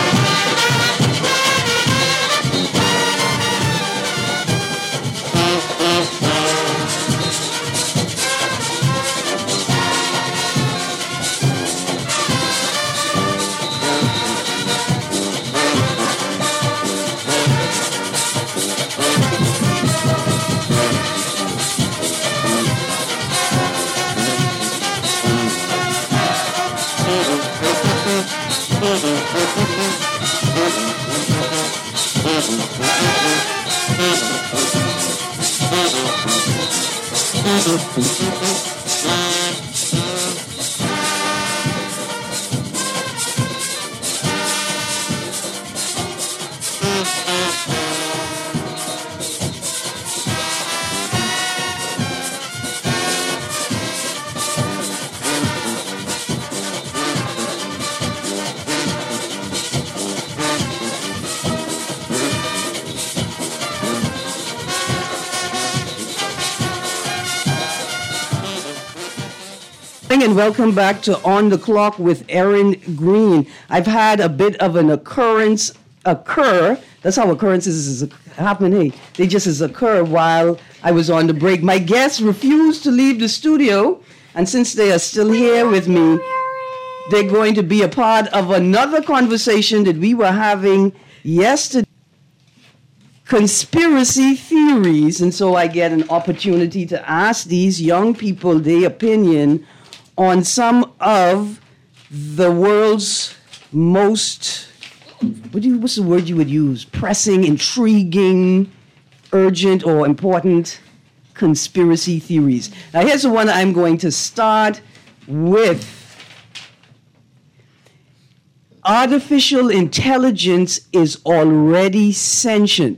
And welcome back to On the Clock with Erin Green. I've had a bit of an occurrence occur. That's how occurrences happen. Hey, they just occur while I was on the break. My guests refused to leave the studio, and since they are still here with me, they're going to be a part of another conversation that we were having yesterday. Conspiracy theories, and so I get an opportunity to ask these young people their opinion on some of the world's most, what's the word you would use? Pressing, intriguing, urgent, or important conspiracy theories. Now, here's the one I'm going to start with. Artificial intelligence is already sentient.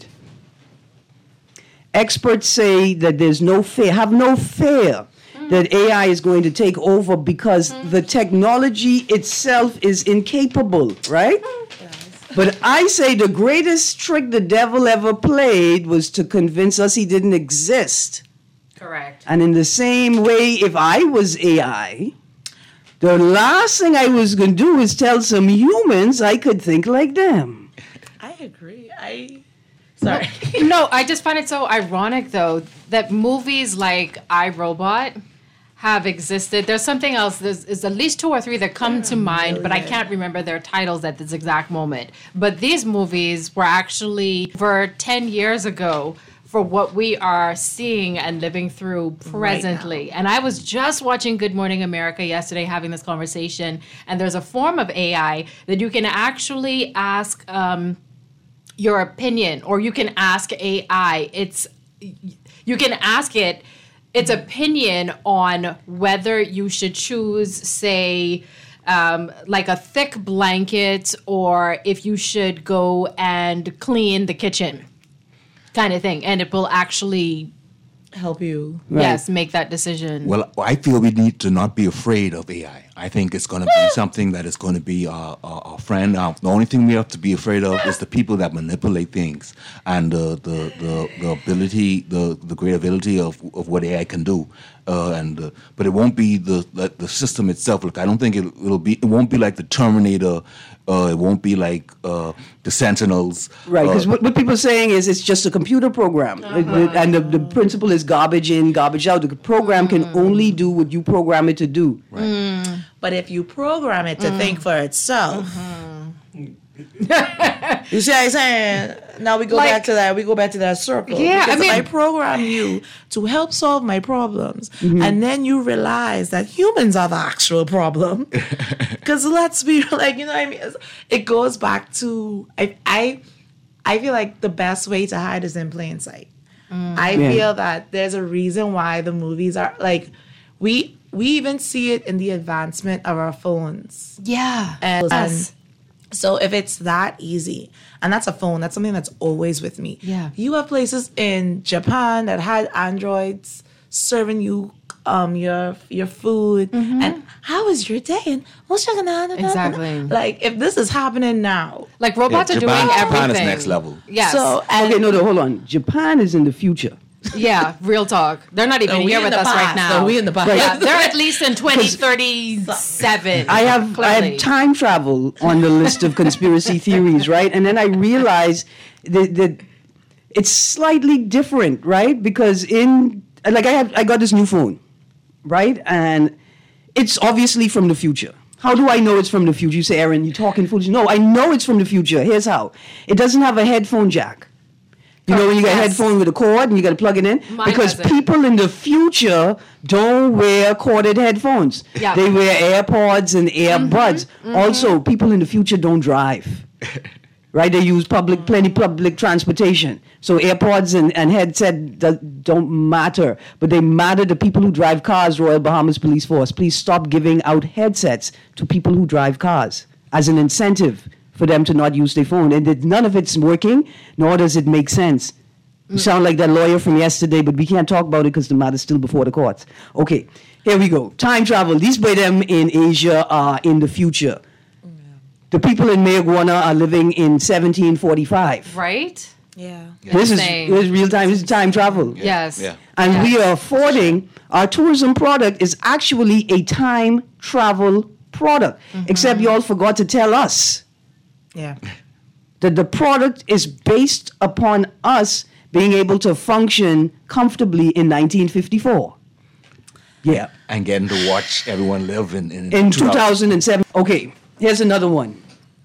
Experts say that there's no fear, have no fear that AI is going to take over because the technology itself is incapable, right? But I say the greatest trick the devil ever played was to convince us he didn't exist. Correct. And in the same way, if I was AI, the last thing I was going to do is tell some humans I could think like them. I agree. Sorry. No, I just find it so ironic, though, that movies like I, Robot have existed. There's something else. There's at least 2 or 3 that come to mind, but I can't remember their titles at this exact moment. But these movies were actually over 10 years ago for what we are seeing and living through presently. Right. And I was just watching Good Morning America yesterday having this conversation, and there's a form of AI that you can actually ask your opinion, or you can ask AI. You can ask it its opinion on whether you should choose, say, like a thick blanket, or if you should go and clean the kitchen, kind of thing. And it will actually help you. Yes, make that decision. Well, I feel we need to not be afraid of AI. I think it's going to be something that is going to be our friend. The only thing we have to be afraid of is the people that manipulate things and the ability, the great ability of what AI can do. But it won't be the system itself. Look, I don't think it won't be like the Terminator. It won't be like the Sentinels. Right, because what people are saying is it's just a computer program. And the principle is garbage in, garbage out. The program can only do what you program it to do. Right. But if you program it to think for itself. You see what I'm saying? Now we go back to that. We go back to that circle. Yeah, because I mean, I program you to help solve my problems, and then you realize that humans are the actual problem. Because let's be like, you know what I mean? It goes back to I feel like the best way to hide is in plain sight. I feel that there's a reason why the movies are like we even see it in the advancement of our phones. Yeah. And so if it's that easy, and that's a phone, that's something that's always with me. Yeah. You have places in Japan that had androids serving you your food, and how is your day? And what's your Exactly. Like if this is happening now, Like robots are doing everything. Japan is next level. Yes. so Okay, no, hold on. Japan is in the future. Yeah, real talk. They're not even we here in with the us right past. now. So we in the past. Yeah, they're at least in 2037. I have clearly. time travel on the list of conspiracy theories, right? And then I realized that it's slightly different, right? Because I got this new phone, right? And it's obviously from the future. How do I know it's from the future? You say, Aaron, you're talking foolish. No, I know it's from the future. Here's how. It doesn't have a headphone jack. You know, when you got a headphone with a cord and you got to plug it in? Mine because doesn't. people in the future don't wear corded headphones. Yeah. They wear AirPods and earbuds. Also, people in the future don't drive. Right? They use plenty public transportation. So AirPods and headset don't matter. But they matter to people who drive cars, Royal Bahamas Police Force. Please stop giving out headsets to people who drive cars as an incentive for them to not use their phone. And none of it's working, nor does it make sense. You sound like that lawyer from yesterday, but we can't talk about it because the matter's still before the courts. Okay, here we go. Time travel. These by them in Asia are in the future. The people in Mayaguana are living in 1745. Right? yeah. This is real time. This is time travel. Yes. Yeah. And we are affording, our tourism product is actually a time travel product. Except you all forgot to tell us Yeah. that the product is based upon us being able to function comfortably in 1954. Yeah. And getting to watch everyone live in 2007. Okay, here's another one.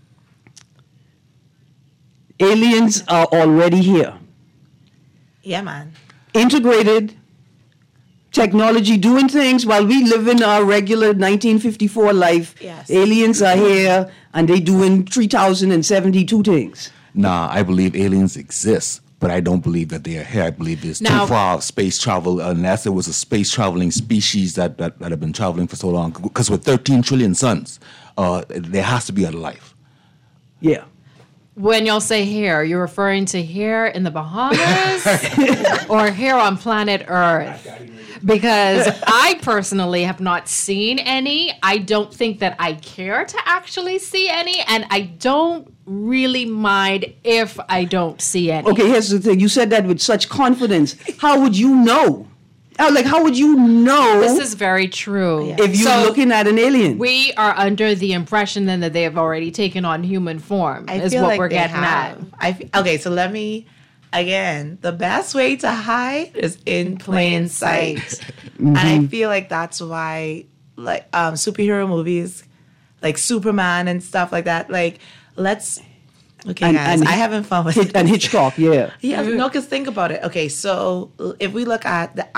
Aliens are already here. Yeah, man. Integrated technology, doing things while we live in our regular 1954 life. Yes. Aliens are here and they doing 3,072 things. Nah, I believe aliens exist, but I don't believe that they are here. I believe it's Now- too far of space travel, unless it was a space traveling species that have been traveling for so long. Because with 13 trillion suns, there has to be other life. Yeah. When y'all say here, you're referring to here in the Bahamas or here on planet Earth? Because I personally have not seen any. I don't think that I care to actually see any, and I don't really mind if I don't see any. Okay, here's the thing. You said that with such confidence. How would you know? How would you know This is very true. if you're So looking at an alien? we are under the impression then that they have already taken on human form, is what we're they getting have. Okay, so let me, again, the best way to hide is in plain sight. And I feel like that's why, like, superhero movies, like Superman and stuff like that, like, let's, okay, And- guys, and- I having fun with it. And Hitchcock, yeah. Yeah, no, because think about it. Okay, so if we look at the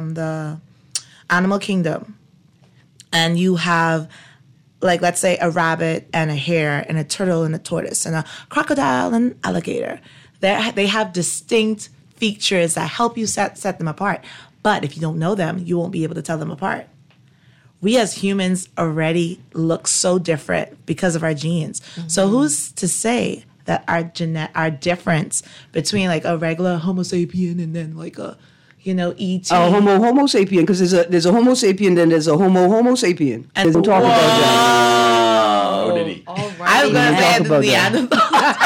animal kingdom, and you have, like, let's say a rabbit and a hare and a turtle and a tortoise and a crocodile and alligator, they have distinct features that help you set them apart. But if you don't know them, you won't be able to tell them apart. We as humans already look so different because of our genes. So who's to say that our difference between like a regular Homo sapien and then like a, ET. Homo sapien, because there's a Homo sapien, then there's a Homo sapien. And we'll talk about that. Oh, did he? All right. I was going to say talk about Neanderthal.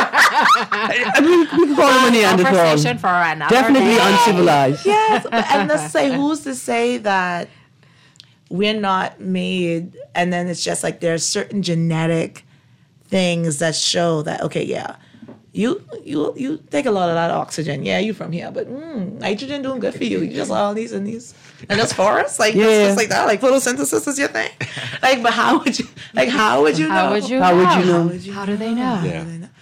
I mean, we can call him a Neanderthal. Conversation for another Definitely day. uncivilized. Yes, and let's say, who's to say that we're not made, and then it's just like there's certain genetic things that show that, okay, yeah, you take a lot of that oxygen. Yeah, you from here, but nitrogen doing good for you. You just all these and these. And that's forests? Like, Yeah. it's just like that? Like photosynthesis is your thing? Like, but how would you know? How would you know? How do they know? Yeah.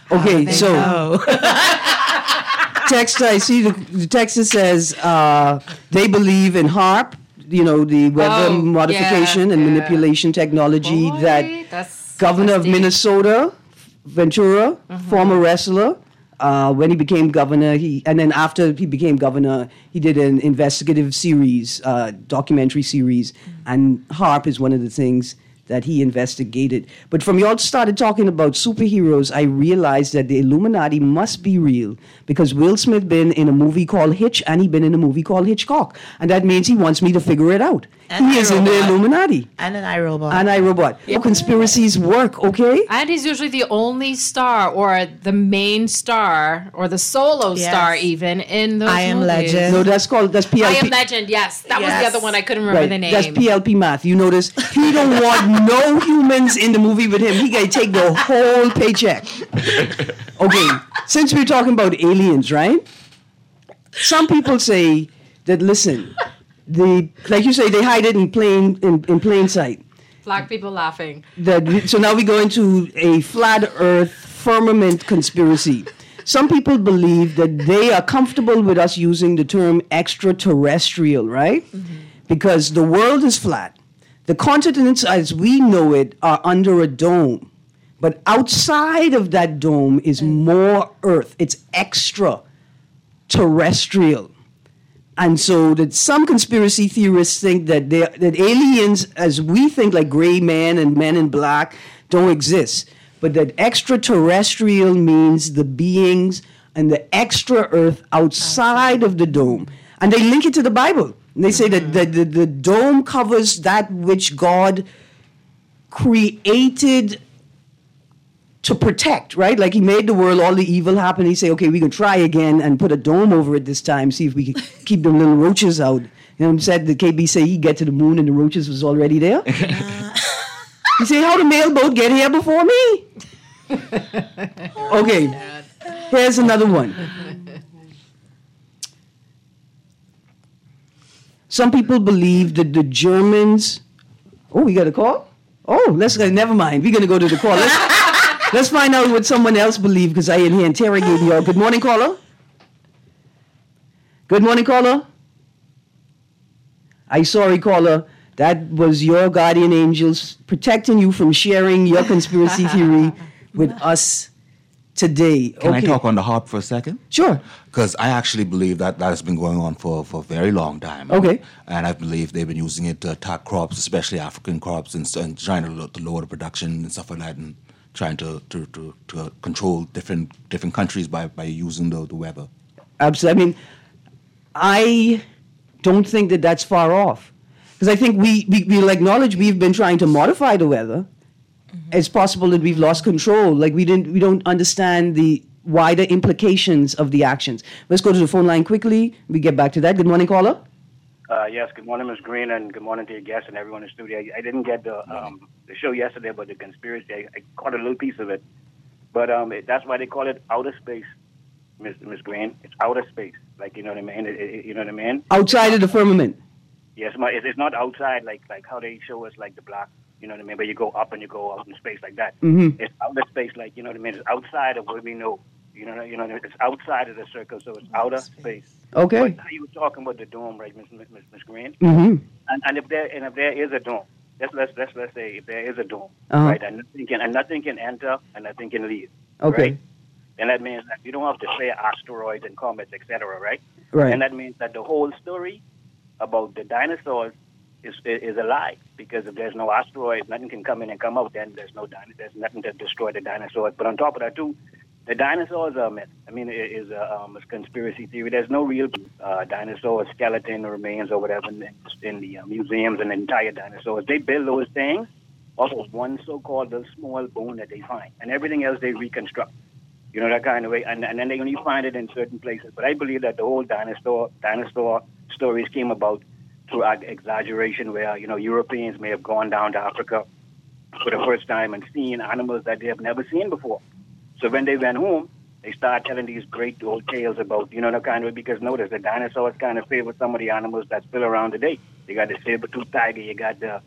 Okay, so text, I see the text that says they believe in HARP, the weather modification and manipulation technology that Governor of Minnesota, Ventura, former wrestler, when he became governor, and then after he became governor, he did an investigative series, documentary series, and HARP is one of the things that he investigated. But from y'all started talking about superheroes, I realized that the Illuminati must be real because Will Smith been in a movie called Hitch and he been in a movie called Hitchcock. And that means he wants me to figure it out. And he is in the Illuminati. And an iRobot. And iRobot. How conspiracies work, okay? And he's usually the only star or the main star or the solo star even in those I Am movies. Legend. No, that's PLP. I Am Legend, yes. That was the other one. I couldn't remember the name. That's PLP math. You notice he don't want no humans in the movie with him. He got to take the whole paycheck. Okay, since we're talking about aliens, right? Some people say that, listen, like you say, they hide it in plain sight. Black people laughing. So now we go into a flat earth firmament conspiracy. Some people believe that they are comfortable with us using the term extraterrestrial, right? Mm-hmm. Because the world is flat. The continents as we know it are under a dome. But outside of that dome is more earth. It's extraterrestrial. And so that some conspiracy theorists think that aliens, as we think, like gray men and men in black, don't exist. But that extraterrestrial means the beings and the extra earth outside of the dome. And they link it to the Bible. And they say that the dome covers that which God created to protect, right? Like he made the world, all the evil happened. He say, okay, we can try again and put a dome over it this time, see if we can keep them little roaches out. Said the KB say he'd get to the moon and the roaches was already there. He say, how the mailboat get here before me? Okay, here's another one. Some people believe that the Germans... Oh, we got a call? Oh, never mind. We're going to go to the call. Let's find out what someone else believes because I in here interrogating y'all. Good morning, caller. Good morning, caller. I'm sorry, caller. That was your guardian angels protecting you from sharing your conspiracy theory with us today. Can I talk on the HARP for a second? Sure. Because I actually believe that has been going on for a very long time. Okay. And I believe they've been using it to attack crops, especially African crops, and trying to lower the production and stuff like that, and trying to control different countries by using the weather. Absolutely. I mean, I don't think that that's far off. Because I think we'll acknowledge we've been trying to modify the weather. Mm-hmm. It's possible that we've lost control. Like we don't understand the wider implications of the actions. Let's go to the phone line quickly. We get back to that. Good morning, caller. Yes, good morning, Ms. Green, and good morning to your guests and everyone in the studio. I didn't get the show yesterday about the conspiracy. I caught a little piece of it. But that's why they call it outer space, Ms. Green. It's outer space. Like, you know what I mean? You know what I mean? Outside of the firmament. Yes, it's not outside like how they show us like the block, you know what I mean? But you go up and you go out in space like that. Mm-hmm. It's outer space, like, you know what I mean? It's outside of what we know. You know, it's outside of the circle, so it's outer space. Okay. But you were talking about the dome, right, Ms. Green? Mm-hmm. And if there is a dome, let's say if there is a dome, right, and nothing can enter and nothing can leave. Okay. Right? And that means that you don't have to say asteroids and comets, etc. Right? Right. And that means that the whole story about the dinosaurs is a lie, because if there's no asteroids, nothing can come in and come out. Then there's nothing to destroy the dinosaurs. But on top of that, too, the dinosaurs are a myth. I mean, it is a conspiracy theory. There's no real dinosaur skeleton or remains or whatever in the museums and the entire dinosaurs. They build those things off of one so-called small bone that they find, and everything else they reconstruct. You know, that kind of way, and then they only find it in certain places. But I believe that the whole dinosaur stories came about through exaggeration, where, you know, Europeans may have gone down to Africa for the first time and seen animals that they have never seen before. So when they went home, they started telling these great old tales about, you know, the kind of way, because notice the dinosaurs kind of favor some of the animals that's still around today. You got the saber-toothed tiger, you got the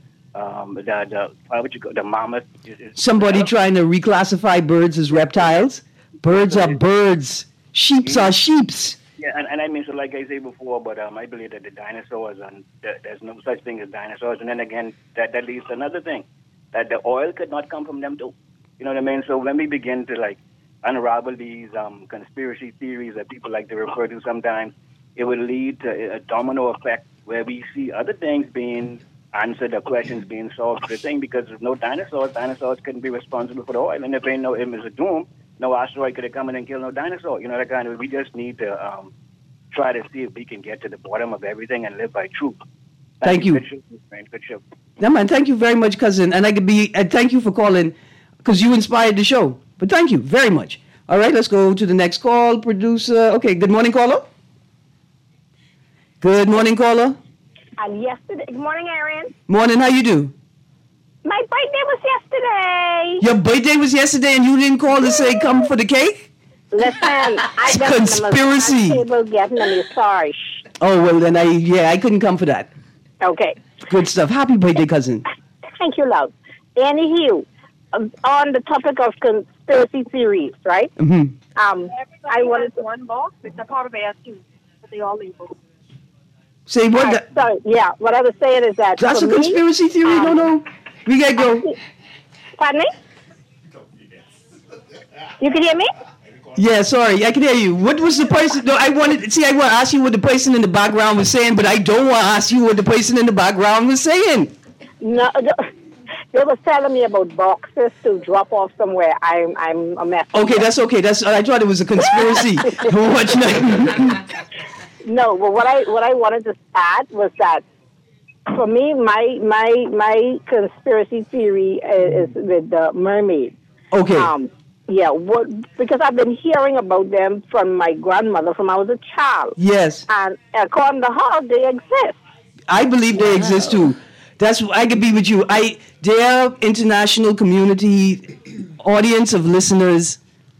mammoth. Somebody trying to reclassify birds as reptiles? Birds are birds. Sheeps are sheeps. Yeah, and I mean, so like I said before, but I believe that the dinosaurs, and there's no such thing as dinosaurs. And then again, that leads to another thing, that the oil could not come from them too. You know what I mean? So when we begin to like unravel these conspiracy theories that people like to refer to sometimes, it will lead to a domino effect where we see other things being answered, or questions being solved for the thing, because if no dinosaurs couldn't be responsible for the oil. And if ain't no, it was a doom, no asteroid could have come in and killed no dinosaur. You know, that kind of, we just need to try to see if we can get to the bottom of everything and live by truth. Thank you. Good show. Yeah, man, thank you very much, cousin. And thank you for calling, because you inspired the show. But thank you very much. All right, let's go to the next call, producer. Okay, good morning, caller. Good morning, caller. Yesterday. Good morning, Aaron. Morning, how you do? My birthday was yesterday. Your birthday was yesterday and you didn't call to say come for the cake? Listen, I got conspiracy. Table getting a massage. Oh, well, then I couldn't come for that. Okay. Good stuff. Happy birthday, cousin. Thank you, love. Anywho, on the topic of conspiracy theories, right? Mm-hmm. I wanted to one box. It's a part of ASU, but they all labeled. Say what? Right, sorry, yeah. What I was saying is that that's a conspiracy theory. No, we gotta go. Pardon me? You can hear me? Yeah, sorry, I can hear you. What was the person? No, I want to ask you what the person in the background was saying, but I don't want to ask you what the person in the background was saying. No, they was telling me about boxes to drop off somewhere. I'm a mess. Okay, that's okay. I thought it was a conspiracy. No, but what I wanted to add was that for me, my conspiracy theory is with the mermaids. Okay. Yeah, because I've been hearing about them from my grandmother from I was a child. Yes. And according to her, they exist. I believe they exist too. I could be with you. Their international community audience of listeners,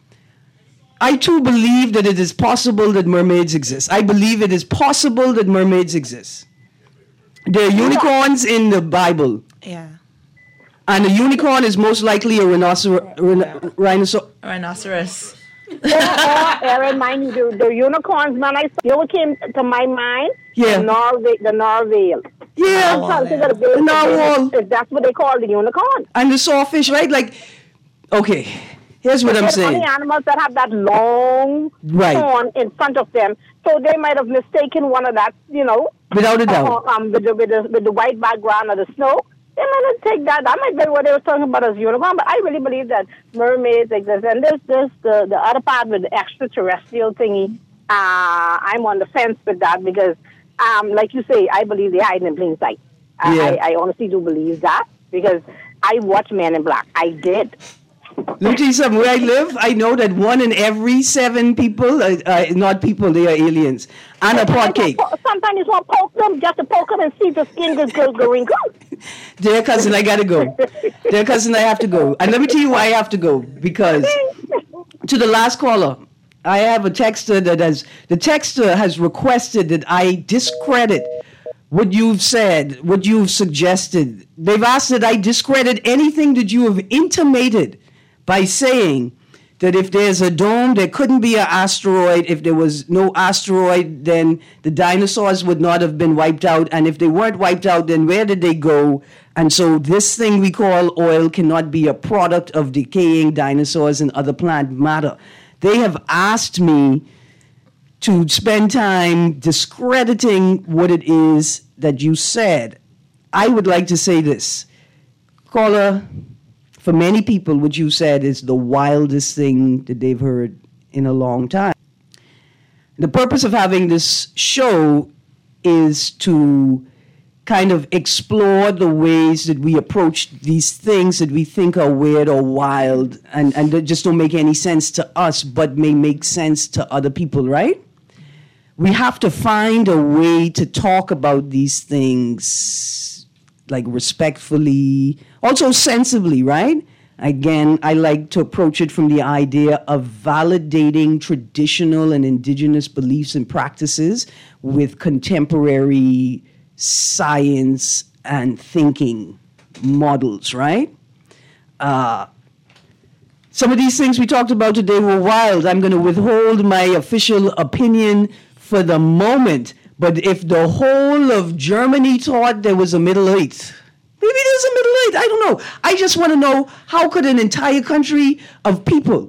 I too believe that it is possible that mermaids exist. I believe it is possible that mermaids exist. There are unicorns in the Bible. Yeah. And a unicorn is most likely a rhinoceros. Rhinoceros. Aaron, mind you, the unicorns, man, you know what came to my mind? Yeah. The narwhal. Yeah. The narwhal. That's what they call the unicorn. And the sawfish, right? Like, okay, here's what I'm saying. Only animals that have that long horn in front of them, so they might have mistaken one of that, without a doubt, with the white background of the snow. They might not take that. That might be what they were talking about as unicorn, but I really believe that mermaids exist. And there's the other part with the extraterrestrial thingy. I'm on the fence with that because, like you say, I believe they're hiding in plain sight. I honestly do believe that because I watch Men in Black. I did. Let me tell you something. Where I live, I know that 1 in every 7 people, not people, they are aliens. And a pot cake. Sometimes you want to poke them, just to poke them and see if the skin goes green. Dear cousin, I got to go. Dear cousin, I have to go. And let me tell you why I have to go. Because to the last caller, I have a texter the texter has requested that I discredit what you've said, what you've suggested. They've asked that I discredit anything that you have intimated by saying that if there's a dome, there couldn't be an asteroid. If there was no asteroid, then the dinosaurs would not have been wiped out. And if they weren't wiped out, then where did they go? And so this thing we call oil cannot be a product of decaying dinosaurs and other plant matter. They have asked me to spend time discrediting what it is that you said. I would like to say this. Caller, for many people, what you said is the wildest thing that they've heard in a long time. The purpose of having this show is to kind of explore the ways that we approach these things that we think are weird or wild and that just don't make any sense to us but may make sense to other people, right? We have to find a way to talk about these things like respectfully, also sensibly, right? Again, I like to approach it from the idea of validating traditional and indigenous beliefs and practices with contemporary science and thinking models, right? Some of these things we talked about today were wild. I'm going to withhold my official opinion for the moment. But if the whole of Germany thought there was a Middle East, maybe there's a Middle East, I don't know. I just want to know, how could an entire country of people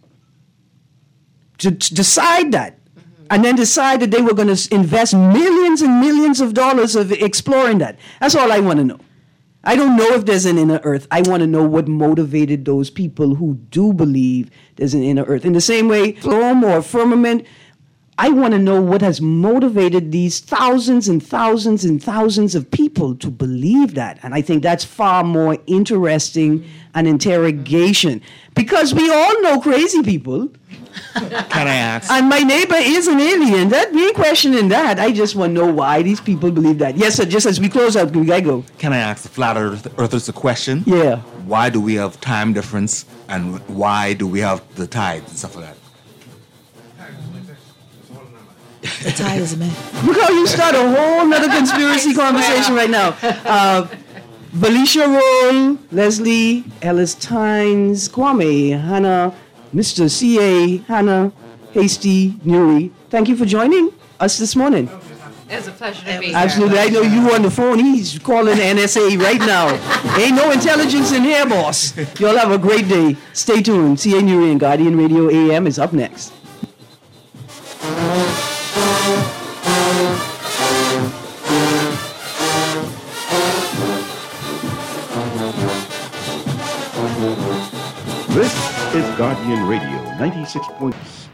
to decide that, and then decide that they were going to invest millions and millions of dollars of exploring that? That's all I want to know. I don't know if there's an inner earth. I want to know what motivated those people who do believe there's an inner earth. In the same way, Rome or firmament, I want to know what has motivated these thousands and thousands and thousands of people to believe that. And I think that's far more interesting an interrogation. Because we all know crazy people. Can I ask? And my neighbor is an alien. That we ain't questioning that. I just want to know why these people believe that. Yes, sir, just as we close out, we gotta go. Can I ask the flat earthers a question? Yeah. Why do we have time difference, and why do we have the tides and stuff like that? The tide is a man. Look how you start a whole nother conspiracy conversation right now. Valicia Roll, Leslie Ellis Tynes, Kwame, Hannah, Mr. C.A., Hannah, Hasty, Nuri. Thank you for joining us this morning. It's a pleasure to be here. Absolutely. I know you on the phone. He's calling the NSA right now. Ain't no intelligence in here, boss. Y'all have a great day. Stay tuned. C.A. Nuri and Guardian Radio AM is up next. This is Guardian Radio 96.